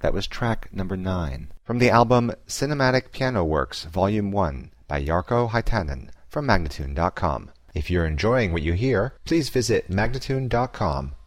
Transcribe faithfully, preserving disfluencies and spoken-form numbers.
That was track number nine from the album Cinematic Piano Works Volume one by Jarkko Hietanen from Magnatune dot com. If you're enjoying what you hear, please visit Magnatune dot com